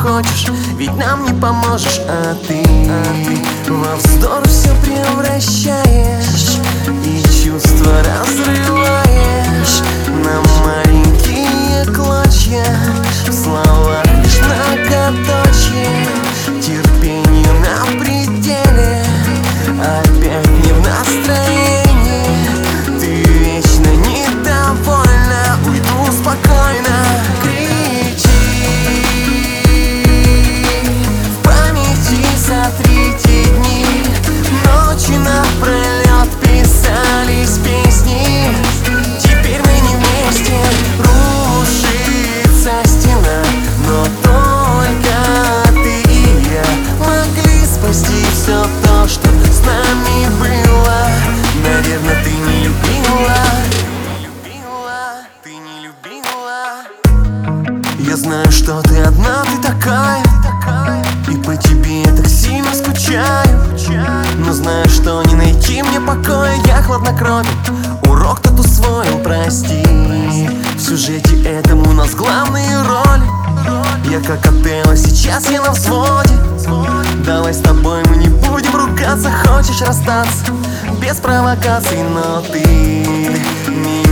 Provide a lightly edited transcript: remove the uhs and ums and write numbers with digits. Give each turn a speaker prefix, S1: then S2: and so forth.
S1: хочешь, ведь нам не поможешь. А ты во вздор все превращаешь и чувства разрываешь на маленькие клочья. В словах лишь многоточие, терпению на пределе, опять не в настроении. Ты вечно недовольна, уйду спокойно. Кричи, в памяти сотрите дни, ночи напролет писались песни. Теперь мы не вместе, рушится стена, но только ты и я могли спасти все то, что с нами было. Наверное, ты не любила, ты не любила. Я знаю, что ты одна, ты такая, и по тебе я так сильно скучаю. Но знаю, что не найти мне покоя, я хладнокровен, урок тот усвоен, прости. В сюжете этом у нас главные роли. Я как Отелло, сейчас я на взводе. Давай с тобой мы не будем ругаться, хочешь расстаться без провокаций, но ты меня